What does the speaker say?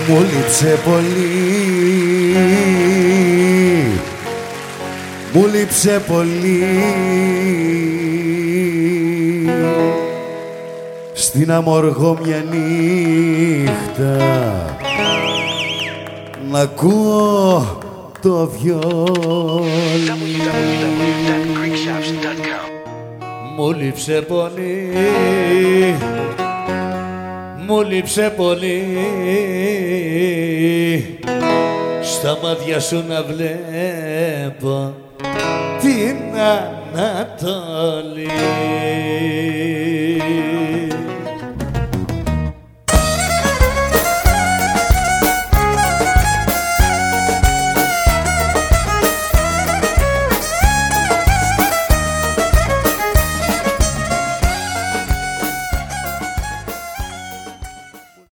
Μου λείψε πολύ, μου λείψε πολύ στην αμοργό μια νύχτα να ακούω το βιόλι. Μου λείψε πολύ, μου λείψε πολύ στα μάτια σου να βλέπω την Ανατολή.